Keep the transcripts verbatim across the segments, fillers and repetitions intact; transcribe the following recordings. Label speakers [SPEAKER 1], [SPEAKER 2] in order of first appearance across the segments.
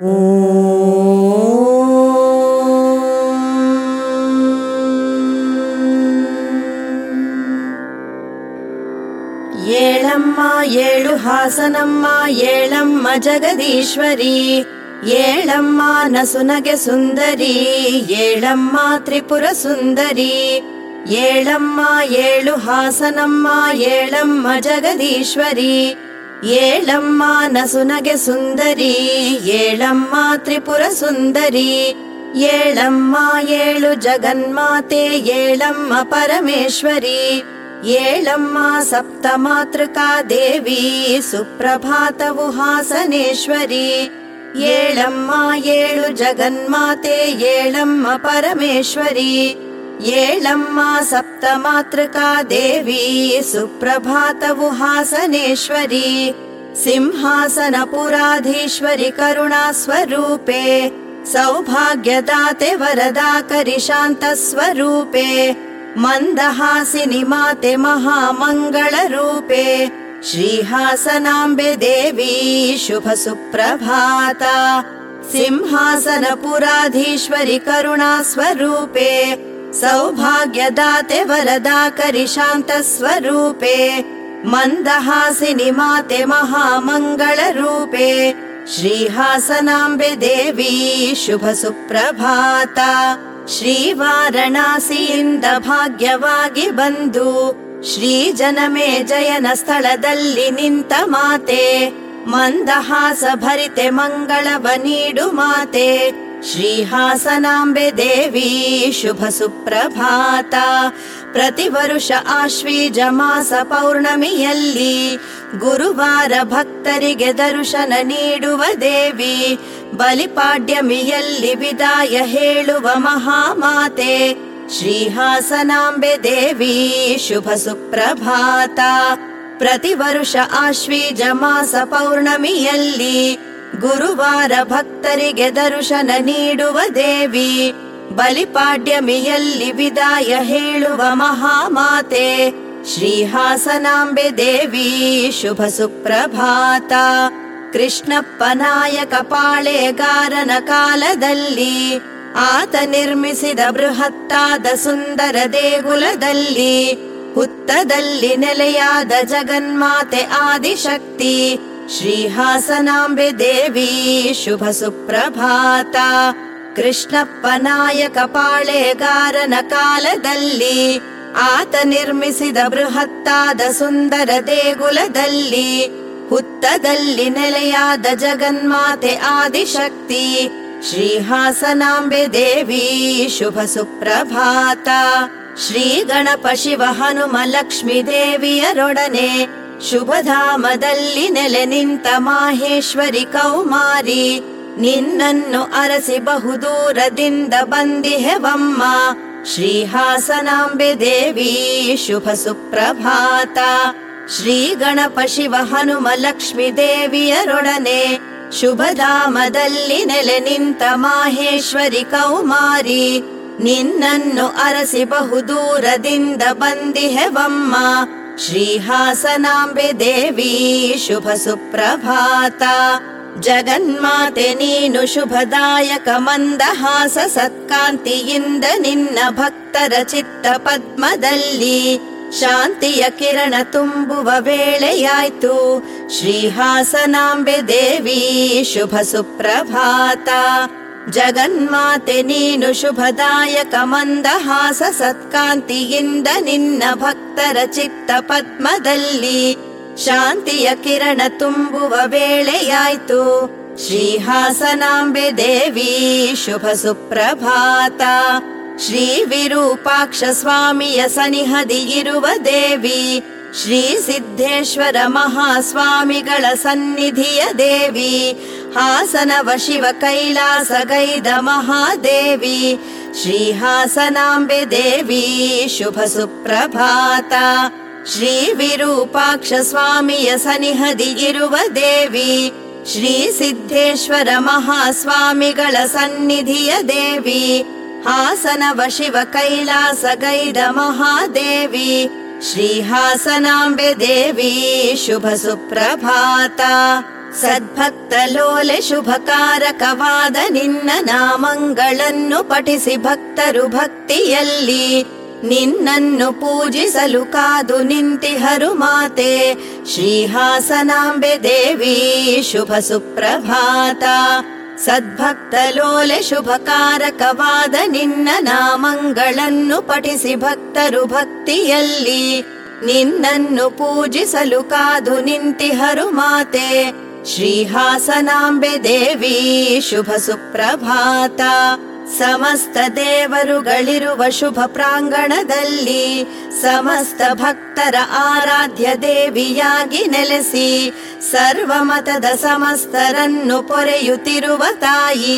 [SPEAKER 1] ಏಳಮ್ಮ ಏಳು ಹಾಸನಮ್ಮ ಏಳಮ್ಮ ಜಗದೀಶ್ವರಿ, ಏಳಮ್ಮ ನಸುನಗೆ ಸುಂದರಿ, ಏಳಮ್ಮ ತ್ರಿಪುರ ಸುಂದರಿ. ಏಳಮ್ಮ ಏಳು ಹಾಸನಮ್ಮ ಏಳಮ್ಮ ಜಗದೀಶ್ವರಿ, ಏಳಮ್ಮ ನಸುನಗೆ ಸುಂದರಿ, ಏಳಮ್ಮ ತ್ರಿಪುರ ಸುಂದರಿ. ಏಳಮ್ಮ ಏಳು ಜಗನ್ಮಾತೆ ಏಳಮ್ಮ ಪರಮೇಶ್ವರಿ, ಏಳಮ್ಮ ಸಪ್ತಮಾತೃಕಾ ದೇವಿ ಸುಪ್ರಭಾತವು ಹಾಸನೇಶ್ವರಿ. ಏಳಮ್ಮ ಏಳು ಜಗನ್ಮಾತೆ ಏಳಮ್ಮ ಪರಮೇಶ್ವರಿ, ಏಳಮ್ಮ ಸಪ್ತಮಾತೃಕಾ ದೇವಿ ಸುಪ್ರಭಾತವು ಹಾಸನೇಶ್ವರಿ. ಸಿಂಹಾಸನ ಪುರಾಧೀಶ್ವರಿ ಕರುಣಾ ಸ್ವರೂಪೆ, ಸೌಭಾಗ್ಯದಾತೆ ವರದಾಕರಿ ಶಾಂತ ಸ್ವರೂಪೆ, ಮಂದಹಾಸಿನಿ ಮಾತೆ ಮಹಾಮಂಗಳ ರೂಪೆ, ಶ್ರೀಹಾಸನಾಂಬೆ ದೇವಿ ಶುಭ ಸುಪ್ರಭಾತ. ಸಿಂಹಾಸನ ಪುರಾಧೀಶ್ವರಿ ಕರುಣಾ ಸ್ವರೂಪೆ, ಸೌಭಾಗ್ಯದಾತೆ ವರದಾಕರಿ ಶಾಂತ ಸ್ವರೂಪೆ, ಮಂದಹಾಸಿನಿ ಮಾತೆ ಮಹಾಮಂಗಳ ರೂಪೆ, ಶ್ರೀಹಾಸನಾಂಬೆ ದೇವಿ ಶುಭ ಸುಪ್ರಭಾತ. ಶ್ರೀ ವಾರಣಾಸಿಯಿಂದ ಭಾಗ್ಯವಾಗಿ ಬಂದು ಶ್ರೀ ಜನಮೇಜಯನ ಸ್ಥಳದಲ್ಲಿ ನಿಂತ ಮಾತೆ, ಮಂದಹಾಸ ಭರಿತೆ ಮಂಗಳವ ನೀಡು ಮಾತೆ, ಶ್ರೀಹಾಸನಾಂಬೆ ದೇವಿ ಶುಭ ಸುಪ್ರಭಾತ. ಪ್ರತಿ ವರುಷ ಆಶ್ವೀಜ ಮಾಸ ಪೌರ್ಣಮಿಯಲ್ಲಿ ಗುರುವಾರ ಭಕ್ತರಿಗೆ ದರ್ಶನ ನೀಡುವ ದೇವಿ, ಬಲಿಪಾಡ್ಯಮಿಯಲ್ಲಿ ವಿದಾಯ ಹೇಳುವ ಮಹಾಮಾತೆ, ಶ್ರೀಹಾಸನಾಂಬೆ ದೇವಿ ಶುಭ ಸುಪ್ರಭಾತ. ಪ್ರತಿ ವರುಷ ಆಶ್ವೀಜ ಮಾಸ ಪೌರ್ಣಮಿಯಲ್ಲಿ ಗುರುವಾರ ಭಕ್ತರಿಗೆ ದರ್ಶನ ನೀಡುವ ದೇವಿ, ಬಲಿಪಾಡ್ಯಮಿಯಲ್ಲಿ ವಿದಾಯ ಹೇಳುವ ಮಹಾಮಾತೆ, ಶ್ರೀಹಾಸನಾಂಬೆ ದೇವಿ ಶುಭ ಸುಪ್ರಭಾತ. ಕೃಷ್ಣಪ್ಪ ನಾಯಕ ಪಾಳೆಗಾರನ ಕಾಲದಲ್ಲಿ ಆತ ನಿರ್ಮಿಸಿದ ಬೃಹತ್ತಾದ ಸುಂದರ ದೇಗುಲದಲ್ಲಿ ಹುತ್ತದಲ್ಲಿ ನೆಲೆಯಾದ ಜಗನ್ಮಾತೆ ಆದಿಶಕ್ತಿ, ಶ್ರೀಹಾಸನಾಂಬೆ ದೇವಿ ಶುಭ ಸುಪ್ರಭಾತ. ಕೃಷ್ಣಪ್ಪ ನಾಯಕ ಪಾಳೆಗಾರನ ಕಾಲದಲ್ಲಿ ಆತ ನಿರ್ಮಿಸಿದ ಬೃಹತ್ತಾದ ಸುಂದರ ದೇಗುಲದಲ್ಲಿ ಹುತ್ತದಲ್ಲಿ ನೆಲೆಯಾದ ಜಗನ್ಮಾತೆ ಆದಿಶಕ್ತಿ, ಶ್ರೀಹಾಸನಾಂಬೆ ದೇವಿ ಶುಭ ಸುಪ್ರಭಾತ. ಶ್ರೀ ಗಣಪ ಶಿವ ಹನುಮ ಲಕ್ಷ್ಮೀ ದೇವಿಯರೊಡನೆ ಶುಭಧಾಮದಲ್ಲಿ ನೆಲೆ ನಿಂತ ಮಾಹೇಶ್ವರಿ ಕೌಮಾರಿ, ನಿನ್ನನ್ನು ಅರಸಿ ಬಹುದೂರದಿಂದ ಬಂದಿಹೆವಮ್ಮ, ಶ್ರೀಹಾಸನಾಂಬೆ ದೇವಿ ಶುಭ ಸುಪ್ರಭಾತ. ಶ್ರೀ ಗಣಪ ಶಿವ ಹನುಮ ಲಕ್ಷ್ಮೀ ದೇವಿಯರೊಡನೆ ಶುಭಧಾಮದಲ್ಲಿ ನೆಲೆ ನಿಂತ ಮಾಹೇಶ್ವರಿ ಕೌಮಾರಿ, ನಿನ್ನನ್ನು ಅರಸಿ ಬಹುದೂರದಿಂದ ಬಂದಿಹೆವಮ್ಮ, ಶ್ರೀಹಾಸನಾಂಬೆ ದೇವಿ ಶುಭ ಸುಪ್ರಭಾತ. ಜಗನ್ಮಾತೆ ನೀನು ಶುಭದಾಯಕ ಮಂದಹಾಸ ಸತ್ಕಾಂತಿಯಿಂದ ನಿನ್ನ ಭಕ್ತರ ಚಿತ್ತ ಪದ್ಮದಲ್ಲಿ ಶಾಂತಿಯ ಕಿರಣ ತುಂಬುವ ವೇಳೆಯಾಯ್ತು, ಶ್ರೀಹಾಸನಾಂಬೆ ದೇವಿ ಶುಭ ಸುಪ್ರಭಾತ. ಜಗನ್ಮಾತೆ ನೀನು ಶುಭದಾಯಕ ಮಂದಹಾಸ ಸತ್ಕಾಂತಿಯಿಂದ ನಿನ್ನ ಭಕ್ತರ ಚಿತ್ತ ಪದ್ಮದಲ್ಲಿ ಶಾಂತಿಯ ಕಿರಣ ತುಂಬುವ ವೇಳೆಯಾಯ್ತು, ಶ್ರೀಹಾಸನಾಂಬೆ ದೇವಿ ಶುಭ ಸುಪ್ರಭಾತ. ಶ್ರೀ ವಿರೂಪಾಕ್ಷ ಸ್ವಾಮಿಯ ಸನಿಹದಿ ಇರುವ ದೇವಿ, ಶ್ರೀ ಸಿದ್ದೇಶ್ವರ ಮಹಾಸ್ವಾಮಿಗಳ ಸನ್ನಿಧಿಯ ದೇವಿ, ಹಾಸನವ ಶಿವ ಕೈಲಾಸ ಗೈದ ಮಹಾದೇವಿ, ಶ್ರೀಹಾಸನಾಂಬೆ ದೇವಿ ಶುಭ ಸುಪ್ರಭಾತ. ಶ್ರೀ ವಿರೂಪಾಕ್ಷ ಸ್ವಾಮಿಯ ಸನಿಹದಿ ಇರುವ ದೇವಿ, ಶ್ರೀ ಸಿದ್ದೇಶ್ವರ ಮಹಾಸ್ವಾಮಿಗಳ ಸನ್ನಿಧಿಯ ದೇವಿ, ಹಾಸನವ ಶಿವ ಕೈಲಾಸ ಗೈದ ಮಹಾದೇವಿ, ಶ್ರೀಹಾಸನಾಂಬೆ ದೇವಿ ಶುಭ ಸುಪ್ರಭಾತ. ಸದ್ಭಕ್ತಲೋಲೆ ಶುಭಕಾರಕವಾದ ನಿನ್ನ ನಾಮಗಳನ್ನು ಪಠಿಸಿ ಭಕ್ತರು ಭಕ್ತಿಯಲ್ಲಿ ನಿನ್ನನ್ನು ಪೂಜಿಸಲು ಕಾದು ನಿಂತಿಹರು ಮಾತೆ ಶ್ರೀಹಾಸನಾಂಬೆ ದೇವಿ ಶುಭ ಸುಪ್ರಭಾತ. ಸದ್ಭಕ್ತಲೋಲೆ ಶುಭಕಾರಕವಾದ ನಿನ್ನ ನಾಮಗಳನ್ನು ಪಠಿಸಿ ಭಕ್ತರು ಭಕ್ತಿಯಲ್ಲಿ ನಿನ್ನನ್ನು ಪೂಜಿಸಲು ಕಾದು ನಿಂತಿಹರು ಮಾತೆ ಶ್ರೀಹಾಸನಾಂಬೆ ದೇವಿ ಶುಭ ಸುಪ್ರಭಾತ. ಸಮಸ್ತ ದೇವರುಗಳಿರುವ ಶುಭ ಪ್ರಾಂಗಣದಲ್ಲಿ ಸಮಸ್ತ ಭಕ್ತರ ಆರಾಧ್ಯ ದೇವಿಯಾಗಿ ನೆಲೆಸಿ ಸರ್ವಮತದ ಸಮಸ್ತರನ್ನು ಪೊರೆಯುತ್ತಿರುವ ತಾಯಿ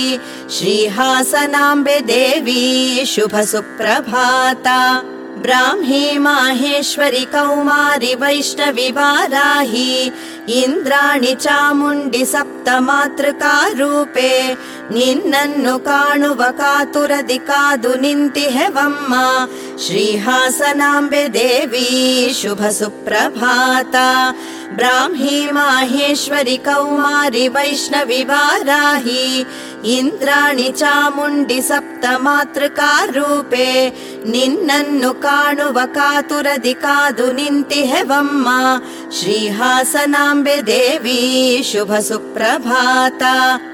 [SPEAKER 1] ಶ್ರೀಹಾಸನಾಂಬೆ ದೇವಿ ಶುಭ ಸುಪ್ರಭಾತ. ಬ್ರಾಹ್ಮಿ ಮಾಹೇಶ್ವರಿ ಕೌಮಾರಿ ವೈಷ್ಣವಿ ವಾರಾಹಿ ಇಂದ್ರಾಣಿ ಚಾಮುಂಡಿ ಸಪ್ತ ಮಾತೃಕಾ ರೂಪೆ ನಿನ್ನನ್ನು ಕಾಣುವ ಕಾತುರದಿ ಕಾದು ನಿಂತಿಹೆವಮ್ಮ ಶ್ರೀಹಾಸನಾಂಬೆ ದೇವಿ ಶುಭ ಸುಪ್ರಭಾತ. ಬ್ರಾಹ್ಮಿ ಮಾಹೇಶ್ವರಿ ಕೌಮಾರಿ ವೈಷ್ಣವಿ ವಾರಾಹಿ ಇಂದ್ರಾಣಿ ಚಾಮುಂಡಿ ಸಪ್ತ ಮಾತೃಕಾ ರೂಪೆ ನಿನ್ನನ್ನು ಕಾಣುವ ಕಾತುರದಿ ಕಾದು ನಿಂತಿಹೆವಮ್ಮ ಶ್ರೀಹಾಸನಾಂಬೆ ದೇವಿ ಶುಭ ಸುಪ್ರಭಾತ.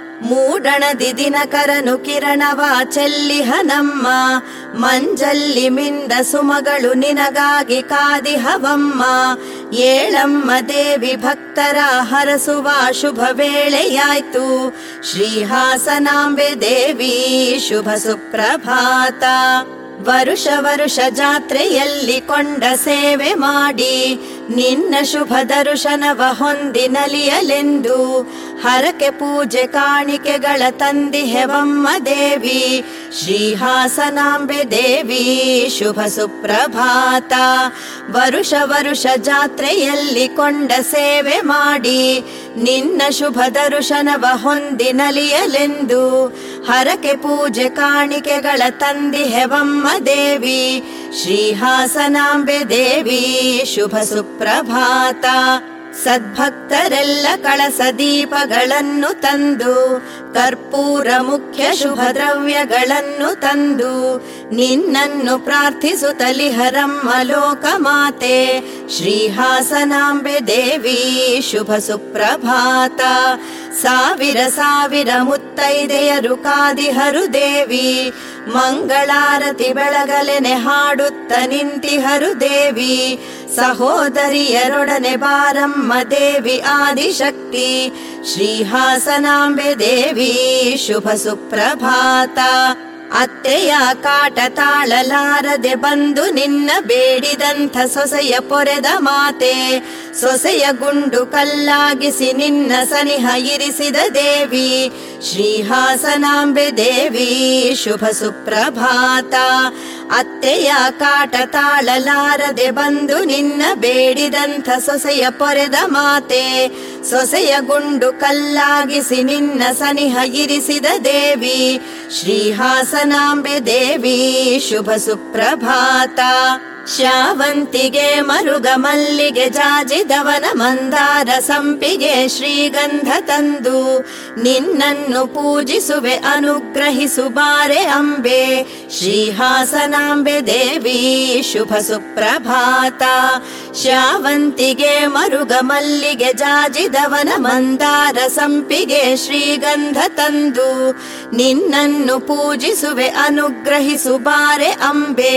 [SPEAKER 1] ಮೂಡಣದಿ ದಿನಕರನು ಕಿರಣವ ಚೆಲ್ಲಿಹನಮ್ಮ ಮಂಜಲ್ಲಿ ಮಿಂದ ಸುಮಗಳು ನಿನಗಾಗಿ ಕಾದಿಹವಮ್ಮ ಏಳಮ್ಮ ದೇವಿ ಭಕ್ತರ ಹರಸುವ ಶುಭ ವೇಳೆಯಾಯ್ತು ಶ್ರೀಹಾಸನಾಂಬೆ ದೇವಿ ಶುಭ ಸುಪ್ರಭಾತ. ವರುಷ ವರುಷ ಜಾತ್ರೆಯಲ್ಲಿ ಕೊಂಡ ಸೇವೆ ಮಾಡಿ ನಿನ್ನ ಶುಭ ದರ್ಶನವ ಹೊಂದಿ ನಲಿಯಲೆಂದು ಹರಕೆ ಪೂಜೆ ಕಾಣಿಕೆಗಳ ತಂದಿಹೆವಮ್ಮ ದೇವಿ ಶ್ರೀಹಾಸನಾಂಬೆ ದೇವಿ ಶುಭ ಸುಪ್ರಭಾತ. ವರುಷ ವರುಷ ಜಾತ್ರೆಯಲ್ಲಿ ಕೊಂಡ ಸೇವೆ ಮಾಡಿ ನಿನ್ನ ಶುಭ ದರ್ಶನವ ಹೊಂದಿ ನಲಿಯಲೆಂದು ಹರಕೆ ಪೂಜೆ ಕಾಣಿಕೆಗಳ ತಂದಿಹೆವಮ್ಮ ದೇವಿ ಶ್ರೀಹಾಸನಾಂಬೆ ದೇವಿ ಶುಭ ಸುಪ್ರಭಾತ. ಸದ್ಭಕ್ತರೆಲ್ಲ ಕಳಸ ದೀಪಗಳನ್ನು ತಂದು ಕರ್ಪೂರ ಮುಖ್ಯ ಶುಭ ದ್ರವ್ಯಗಳನ್ನು ತಂದು ನಿನ್ನನ್ನು ಪ್ರಾರ್ಥಿಸುತ್ತಲಿಹರಮ್ಮ ಲೋಕಮಾತೆ ಶ್ರೀಹಾಸನಾಂಬೆ ದೇವಿ ಶುಭ ಸುಪ್ರಭಾತ. ಸಾವಿರ ಸಾವಿರ ಮುತ್ತೈದೆಯರು ಕಾದಿಹರು ದೇವಿ ಮಂಗಳಾರತಿ ಬೆಳಗಲೆನೆ ಹಾಡುತ್ತ ನಿಂತಿಹರು ದೇವಿ ಸಹೋದರಿಯರೊಡನೆ ಬಾರಮ್ಮ ದೇವಿ ಆದಿಶಕ್ತಿ ಶ್ರೀಹಾಸನಾಂಬೆ ದೇವಿ ಶುಭ ಸುಪ್ರಭಾತ. ಅತ್ತೆಯ ಕಾಟ ತಾಳಲಾರದೆ ಬಂದು ನಿನ್ನ ಬೇಡಿದಂಥ ಸೊಸೆಯ ಪೊರೆದ ಮಾತೆ ಸೊಸೆಯ ಗುಂಡು ಕಲ್ಲಾಗಿಸಿ ನಿನ್ನ ಸನಿಹ ಇರಿಸಿದ ದೇವಿ ಶ್ರೀಹಾಸನಾಂಬೆ ದೇವಿ ಶುಭ ಸುಪ್ರಭಾತ. ಅತ್ತೆಯ ಕಾಟ ತಾಳಲಾರದೆ ಬಂದು ನಿನ್ನ ಬೇಡಿದಂಥ ಸೊಸೆಯ ಪೊರೆದ ಮಾತೆ ಸೊಸೆಯ ಗುಂಡು ಕಲ್ಲಾಗಿಸಿ ನಿನ್ನ ಸನಿಹ ಇರಿಸಿದ ದೇವಿ ಶ್ರೀಹಾಸನಾಂಬೆ ದೇವಿ ಶುಭ ಸುಪ್ರಭಾತ. ಶಾವಂತಿಗೆ ಮರುಗ ಮಲ್ಲಿಗೆ ಜಾಜಿದವನ ಮಂದಾರ ಸಂಪಿಗೆ ಶ್ರೀಗಂಧ ತಂದು ನಿನ್ನನ್ನು ಪೂಜಿಸುವೆ ಅನುಗ್ರಹಿಸು ಬಾರೆ ಅಂಬೆ ಶ್ರೀಹಾಸನಾಂಬೆ ದೇವಿ ಶುಭ ಸುಪ್ರಭಾತ. ಶಾವಂತಿಗೆ ಮರುಗ ಮಲ್ಲಿಗೆ ಜಾಜಿದವನ ಮಂದಾರ ಸಂಪಿಗೆ ಶ್ರೀಗಂಧ ತಂದು ನಿನ್ನನ್ನು ಪೂಜಿಸುವೆ ಅನುಗ್ರಹಿಸು ಬಾರೆ ಅಂಬೆ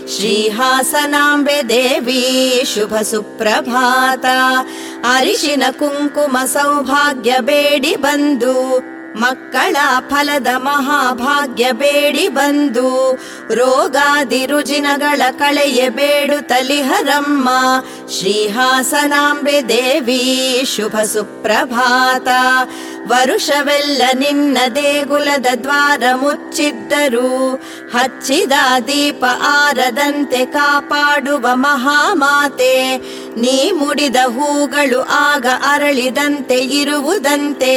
[SPEAKER 1] ಶ್ರೀಹಾಸನಾಂಬೆ ದೇವಿ ಶುಭ ಸುಪ್ರಭಾತ. ಅರಿಶಿನ ಕುಂಕುಮ ಸೌಭಾಗ್ಯ ಬೇಡಿ ಬಂದು ಮಕ್ಕಳ ಫಲದ ಮಹಾಭಾಗ್ಯ ಬೇಡಿ ಬಂದು ರೋಗಾದಿ ರುಜಿನಗಳ ಕಳೆಯ ಬೇಡು ತಲಿಹರಮ್ಮ ಶ್ರೀಹಾಸನಾಂಬೆ ದೇವಿ ಶುಭ ಸುಪ್ರಭಾತ. ವರುಷವೆಲ್ಲ ನಿನ್ನ ದೇಗುಲದ ದ್ವಾರ ಮುಚ್ಚಿದ್ದರು ಹಚ್ಚಿದ ದೀಪ ಆರದಂತೆ ಕಾಪಾಡುವ ಮಹಾಮಾತೆ ನೀ ಮುಡಿದ ಹೂಗಳು ಆಗ ಅರಳಿದಂತೆ ಇರುವುದಂತೆ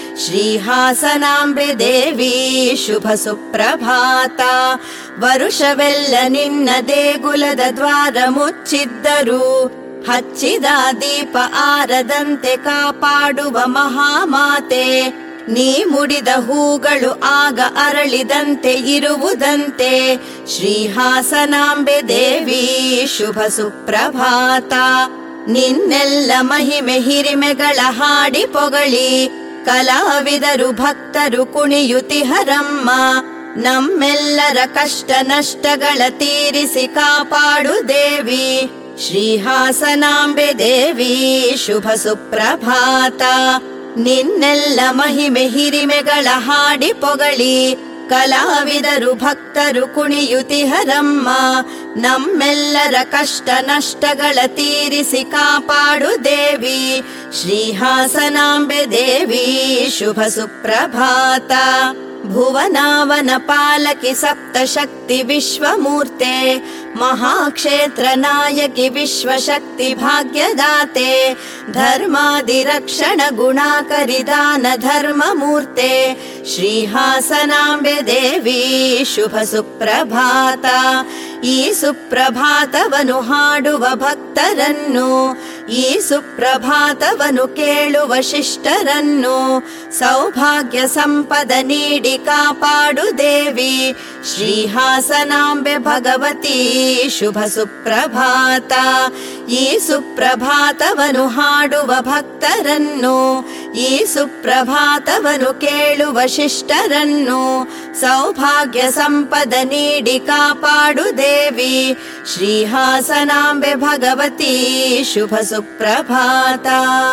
[SPEAKER 1] ಶ್ರೀಹಾಸನಾಂಬೆ ದೇವಿ ಶುಭ ಸುಪ್ರಭಾತ. ವರುಷವೆಲ್ಲ ನಿನ್ನ ದೇಗುಲದ ದ್ವಾರ ಮುಚ್ಚಿದ್ದರು ಹಚ್ಚಿದ ದೀಪ ಆರದಂತೆ ಕಾಪಾಡುವ ಮಹಾಮಾತೆ, ನೀ ಮುಡಿದ ಹೂಗಳು ಆಗ ಅರಳಿದಂತೆ ಇರುವುದಂತೆ. ಶ್ರೀಹಾಸನಾಂಬೆ ದೇವಿ ಶುಭ ಸುಪ್ರಭಾತ. ನಿನ್ನೆಲ್ಲ ಮಹಿಮೆ ಹಿರಿಮೆಗಳ ಹಾಡಿ ಪೊಗಳಿ, ಕಲಾವಿದರು ಭಕ್ತರು ಕುಣಿಯುತಿಹರಮ್ಮ. ನಮ್ಮೆಲ್ಲರ ಕಷ್ಟ ನಷ್ಟಗಳ ತೀರಿಸಿ ಕಾಪಾಡು ದೇವಿ. ಶ್ರೀಹಾಸನಾಂಬೆ ದೇವಿ ಶುಭ ಸುಪ್ರಭಾತ. ನಿನ್ನೆಲ್ಲ ಮಹಿಮೆ ಹಿರಿಮೆಗಳ ಹಾಡಿ ಪೊಗಳಿ, ಕಲಾವಿದರು ಭಕ್ತರು ಕುಣಿಯುತಿಹರಮ್ಮ. ನಮ್ಮೆಲ್ಲರ ಕಷ್ಟ ನಷ್ಟಗಳ ತೀರಿಸಿ ಕಾಪಾಡು ದೇವಿ. ಶ್ರೀಹಾಸನಾಂಬೆ ದೇವಿ ಶುಭ ಸುಪ್ರಭಾತ. ಭುವನಾವನ ಪಾಲಕಿ ಸಪ್ತಶಕ್ತಿ ವಿಶ್ವಮೂರ್ತೆ, ಮಹಾಕ್ಷೇತ್ರ ನಾಯಕಿ ವಿಶ್ವಶಕ್ತಿ ಭಾಗ್ಯದಾತೆ. ಧರ್ಮಾದಿರಕ್ಷಣ ಗುಣಾಕರಿ ದಾನ ಧರ್ಮ ಮೂರ್ತೆ, ಶ್ರೀಹಾಸನಾಂಬೆ ದೇವಿ ಶುಭ ಸುಪ್ರಭಾತ. ಈ ಸುಪ್ರಭಾತವನು ಹಾಡುವ ಭಕ್ತರನ್ನು, ಈ ಸುಪ್ರಭಾತವನು ಕೇಳುವ ಶಿಷ್ಟರನ್ನು, ಸೌಭಾಗ್ಯ ಸಂಪದ ನೀಡಿ ಕಾಪಾಡು ದೇವಿ. ಶ್ರೀಹಾಸನಾಂಬೆ ಭಗವತಿ ಶುಭ ಸುಪ್ರಭಾತ. ಈ ಸುಪ್ರಭಾತವನು ಹಾಡುವ ಭಕ್ತರನ್ನು, ಈ ಸುಪ್ರಭಾತವನು ಕೇಳುವ ಶಿಷ್ಟರನ್ನು, ಸೌಭಾಗ್ಯ ಸಂಪದ ನೀಡಿ ಕಾಪಾಡು ದೇವಿ. ಶ್ರೀಹಾಸನಾಂಬೆ ಭಗವತಿ ಶುಭ ಸುಪ್ರಭಾತ.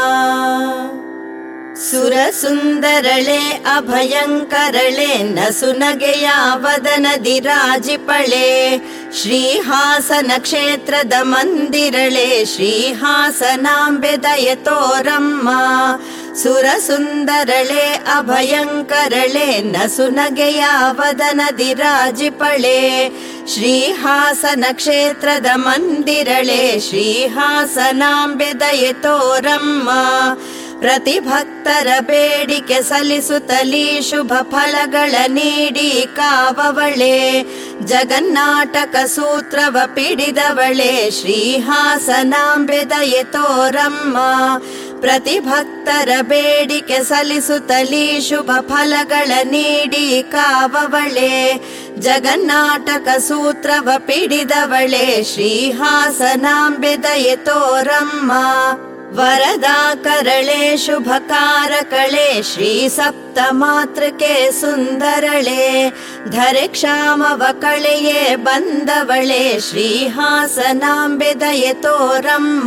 [SPEAKER 1] ಸುರ ಸುಂದರಳೆ ಅಭಯಂಕರಳೆ, ನಸುನಗೆಯ ವದನದಿ ರಾಜಿಪಳೆ. ಶ್ರೀಹಾಸನ ಕ್ಷೇತ್ರದ ಮಂದಿರಳೆ, ಶ್ರೀಹಾಸನಾಂಬೆ ದಯೆ ತೋರಮ್ಮ. ಸುರ ಸುಂದರಳೆ ಅಭಯಂಕರಳೆ, ನಸುನಗೆಯ ವದನದಿ ರಾಜಿಪಳೆ. ಶ್ರೀಹಾಸನ ಕ್ಷೇತ್ರದ ಮಂದಿರಳೆ, ಶ್ರೀಹಾಸನಾಂಬೆ ದಯೆ ತೋರಮ್ಮ. ಪ್ರತಿ ಭಕ್ತರ ಬೇಡಿಕೆ ಸಲ್ಲಿಸುತ್ತಲೀ ಶುಭ ಫಲಗಳ ನೀಡಿ ಕಾವವಳೆ. ಜಗನ್ನಾಟಕ ಸೂತ್ರವ ಪಿಡಿದವಳೆ, ಶ್ರೀಹಾಸನಾಂಬೆ ದಯೆ ತೋರಮ್ಮ. ಪ್ರತಿ ಭಕ್ತರ ಬೇಡಿಕೆ ಸಲ್ಲಿಸುತ್ತಲೀ ಶುಭ ಫಲಗಳ ನೀಡಿ ಕಾವವಳೆ. ಜಗನ್ನಾಟಕ ಸೂತ್ರವ ಪಿಡಿದವಳೆ, ಶ್ರೀಹಾಸನಾಂಬೆ ದಯೆ ತೋರಮ್ಮ. ವರದಾಕರಳೆ ಶುಭಕಾರಕಳೆ, ಶ್ರೀ ಸಪ್ತ ಮಾತೃಕೆ ಸುಂದರಳೆ. ಧರೆ ಕ್ಷಾಮವ ಕಳೆಯೇ ಬಂದವಳೆ, ಶ್ರೀಹಾಸನಾಂಬೆ ದಯೆ ತೋರಮ್ಮ.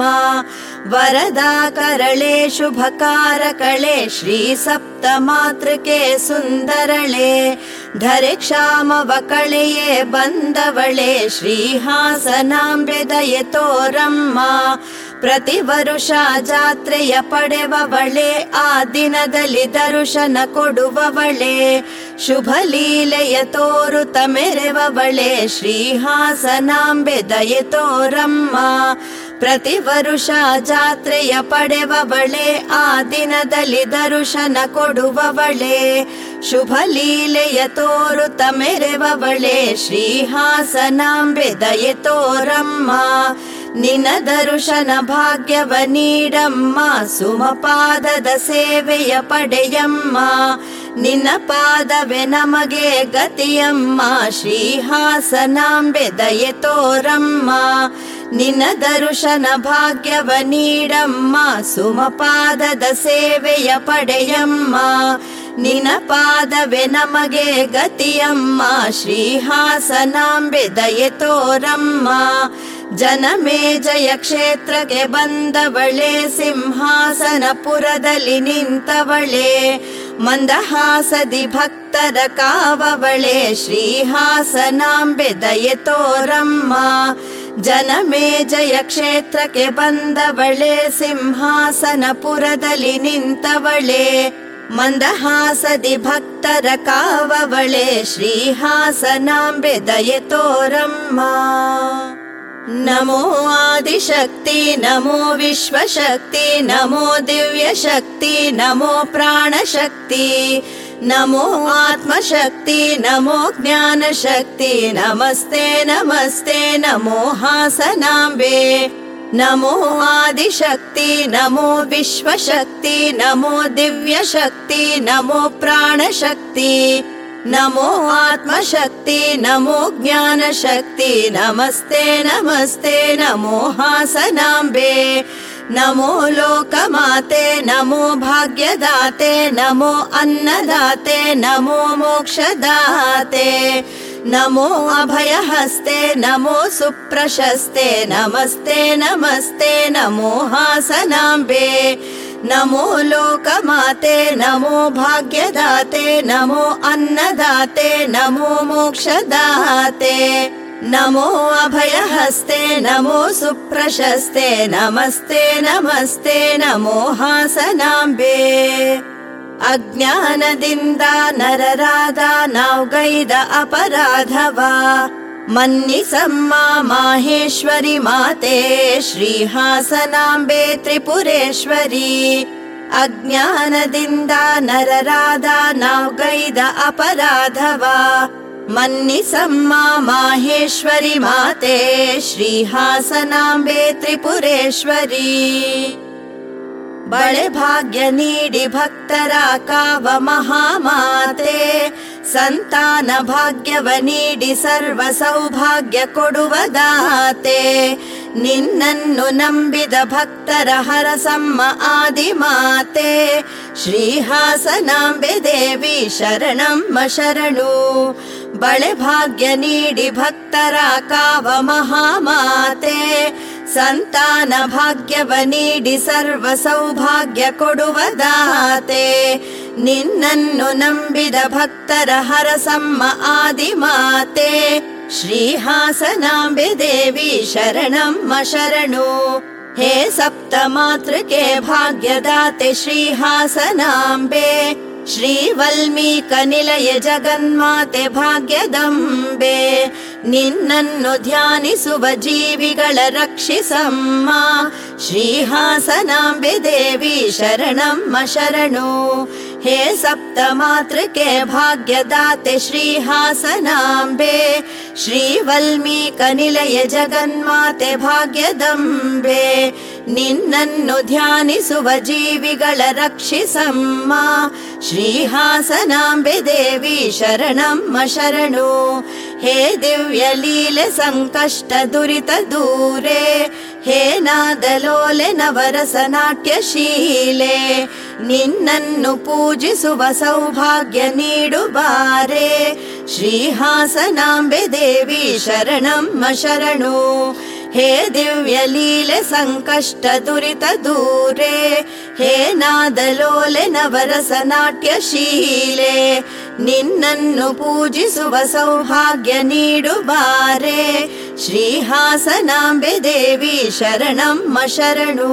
[SPEAKER 1] ವರದಾಕರಳೆ ಶುಭಕಾರಕಳೆ, ಶ್ರೀ ಸಪ್ತ ಮಾತೃಕೆ ಸುಂದರಳೆ. ಧರೆ ಕ್ಷಾಮವ ಕಳೆಯೇ ಬಂದವಳೆ, ಶ್ರೀಹಾಸನಾಂಬೆ ದಯೆ ತೋರಮ್ಮ. ಪ್ರತಿ ವರುಷ ಜಾತ್ರೆಯ ಪಡೆವವಳೆ, ಆ ದಿನದಲ್ಲಿ ದರ್ಶನ ಕೊಡುವವಳೆ. ಶುಭ ಲೀಲೆಯ ತೋರುತ ಮೆರೆವವಳೆ, ಶ್ರೀಹಾಸನಾಂಬೆ ದಯೆ ತೋರಮ್ಮ. ಪ್ರತಿ ವರುಷ ಜಾತ್ರೆಯ ಪಡೆವವಳೆ, ಆ ದಿನದಲ್ಲಿ ದರ್ಶನ ಕೊಡುವವಳೆ. ಶುಭ ಲೀಲೆಯ ತೋರುತ ಮೆರೆವವಳೆ, ಶ್ರೀಹಾಸನಾಂಬೆ ದಯೆ ತೋರಮ್ಮ. ನಿನ್ನ ದರ್ಶನ ಭಾಗ್ಯವ ನೀಡಮ್ಮ, ಸುಮಪಾದದ ಸೇವೆಯ ಪಡೆಯಮ್ಮ. ನಿನ್ನ ಪಾದವೇ ನಮಗೆ ಗತಿಯಮ್ಮ, ಶ್ರೀಹಾಸನಾಂಬೆ ದಯೆ ತೋರಮ್ಮ. ನಿನ್ನ ದರ್ಶನ ಭಾಗ್ಯವ ನೀಡಮ್ಮ, ಸುಮಪಾದದ ಸೇವೆಯ ಪಡೆಯಮ್ಮ. ನಿನ್ನ ಪಾದವೇ ನಮಗೆ ಗತಿಯಮ್ಮ, ಶ್ರೀಹಾಸನಾಂಬೆ ದಯೆ ತೋರಮ್ಮ. ಜನಮೇಜಯ ಕ್ಷೇತ್ರಕ್ಕೆ ಬಂದವಳೆ, ಸಿಂಹಾಸನಪುರದಲ್ಲಿ ನಿಂತವಳೆ. ಮಂದಹಾಸದಿ ಭಕ್ತರ ಕಾವವಳೆ, ಶ್ರೀಹಾಸನಾಂಬೆ ದಯೆ ತೋರಮ್ಮ. ಜನಮೇಜಯ ಕ್ಷೇತ್ರಕ್ಕೆ ಬಂದವಳೆ, ಸಿಂಹಾಸನಪುರದಲ್ಲಿ ನಿಂತವಳೆ. ಮಂದಹಾಸದಿ ಭಕ್ತರ ಕಾವವಳೆ, ಶ್ರೀಹಾಸನಾಂಬೆ ದಯೆ ತೋರಮ್ಮ. ನಮೋ ಆದಿಶಕ್ತಿ, ನಮೋ ವಿಶ್ವಶಕ್ತಿ, ನಮೋ ದಿವ್ಯಶಕ್ತಿ, ನಮೋ ಪ್ರಾಣಶಕ್ತಿ. ನಮೋ ಆತ್ಮಶಕ್ತಿ, ನಮೋ ಜ್ಞಾನಶಕ್ತಿ. ನಮಸ್ತೆ ನಮಸ್ತೆ ನಮೋ ಹಾಸನಾಂಬೆ. नमो आदिशक्ति नमो विश्वशक्ति नमो दिव्यशक्ति नमो प्राणशक्ति नमो आत्मशक्ति नमो ज्ञानशक्ति नमस्ते नमस्ते नमो हासनाम्बे नमो लोकमाते नमो भाग्यदाते नमो अन्नदाते नमो मोक्षदाते नमो अभयहस्ते नमो सुप्रशस्ते नमस्ते नमस्ते नमो हासनाम्बे नमो लोकमाते नमो भाग्यदाते नमो अन्नदाते नमो मोक्षदाते नमो अभयहस्ते नमो सुप्रशस्ते नमस्ते नमस्ते नमो हासनाम्बे अज्ञानदिंद नरराध नावगैद अपराधव मन्निसम्म माहेश्वरि माते श्रीहासनाम्बे त्रिपुरेश्वरी अज्ञानदिंद नरराध नावगैद अपराधव मन्निसम्म माहेश्वरि माते श्रीहासनाम्बे त्रिपुरेश्वरी बळे भाग्य नीडि भक्तर काव महामाते संतान भाग्यव नीडि सर्व सौभाग्य कोडुव दाते निन्नन्नु नंबिद भक्तर हरसम्म आदिमाते श्रीहासनाम्बे देवी शरणम्म शरणु बळे भाग्य नीडि भक्तर काव महामाते संतान भाग्यव नीडि सर्व सौभाग्य कोडुव दाते निन्नन्नु नंबिद भक्तर हरसम्म आदिमाते श्रीहासनाम्बे देवी शरणम्म शरणु हे सप्तमातृके भाग्यदाते श्रीहासनाम्बे श्रीवल्मीकनिलय जगन्माते भाग्यदंबे निन्नन्नु ध्यानिसुव जीविಗಳ रक्षिसम्म श्रीहासनाम्बे देवी शरणम्म शरणु हे सप्तमातृके भाग्यदाते श्रीहासनाम्बे श्रीवल्मीकनिलय जगन्माते भाग्यदंबे निन्नन्नु ध्यानिसुव जीविಗಳ रक्षिसम्म श्रीहासनाम्बे देवी शरणम्म शरणु हे दिव्य लीले संकष्ट दुरित दूरे हे नादलोले नवरस नाट्यशीले निन्नन्नु पूजिसुव सौभाग्य नीडु बारे श्रीहासनाम्बे देवी शरणम्म शरणु हे दिव्य लीले संकष्ट दुरित दूरे हे नादलोले नवरस नाट्यशीले निन्नन्नु पूजिसुव सौभाग्य नीडु बारे श्रीहासनाम्बे देवी शरणम्म शरणु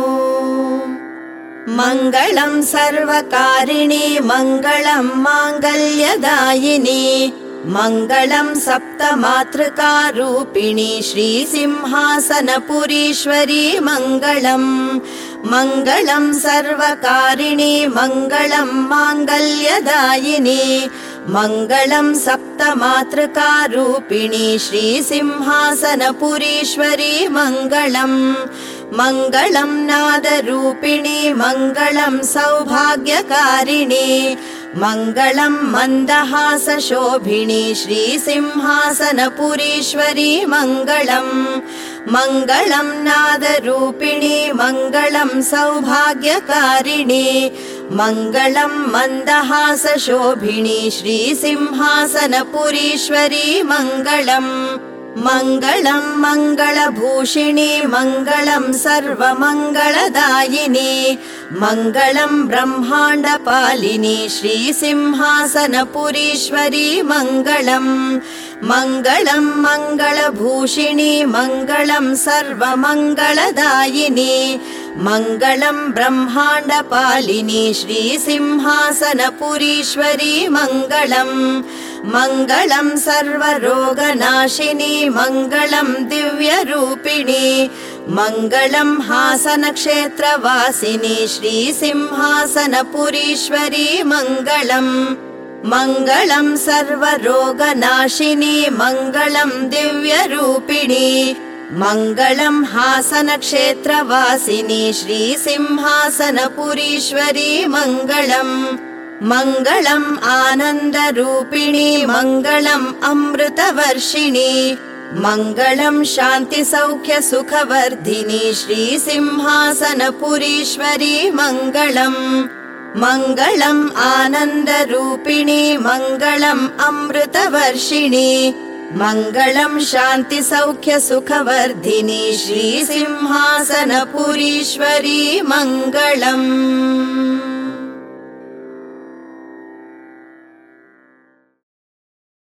[SPEAKER 1] मंगलं सर्वकारिणी मंगलं मांगल्यदायिनी मंगलं सप्तमातृकारूपिणी श्रीसिंहासनपुरीश्वरी मंगलं मंगलं सर्वकारिणी मंगलं मांगल्यदायिनी मंगलं सप्तमातृकारूपिणी श्रीसिंहासनपुरीश्वरी मंगलं मंगलं नादरूपिणी मंगलं सौभाग्यकारिणी मंगलं मन्दहासशोभिनी श्रीसिंहासनपुरीश्वरी मंगलं मंगलं नादरूपिणी मंगलं सौभाग्यकारिणी मंगलं मन्दहासशोभिनी श्रीसिंहासनपुरीश्वरी मंगलं मंगलं मंगलभूषिणी मंगलं सर्वमंगलदायिनी मंगलं ब्रह्मांडपालिनी श्रीसिंहासनपुरीश्वरी मंगलं मंगलं मंगलभूषिणी मंगलं सर्वमंगलदायिनी मंगलं ब्रह्मांडपालिनी श्रीसिंहासनपुरीश्वरी मंगलं मंगलं सर्वरोगनाशिनी मंगलं दिव्यरूपिणी मंगलं हासनक्षेत्रवासिनी श्रीसिंहासनपुरीश्वरी मंगलं मंगलं सर्वरोगनाशिनी मंगलं दिव्यरूपिणी मङ्गलं हासनक्षेत्रवासिनी श्रीसिंहासनपुरीश्वरी मङ्गलम् मङ्गलम् आनन्दरूपिणी मङ्गलम् अमृतवर्षिणी मङ्गलं शान्तिसौख्यसुखवर्धिनी श्रीसिंहासनपुरीश्वरी मङ्गलम् मङ्गलम् आनन्दरूपिणी मङ्गलम् अमृतवर्षिणी मङ्गलं शान्तिसौख्यसुखवर्धिनी श्रीसिंहासनपुरीश्वरी मङ्गलम्।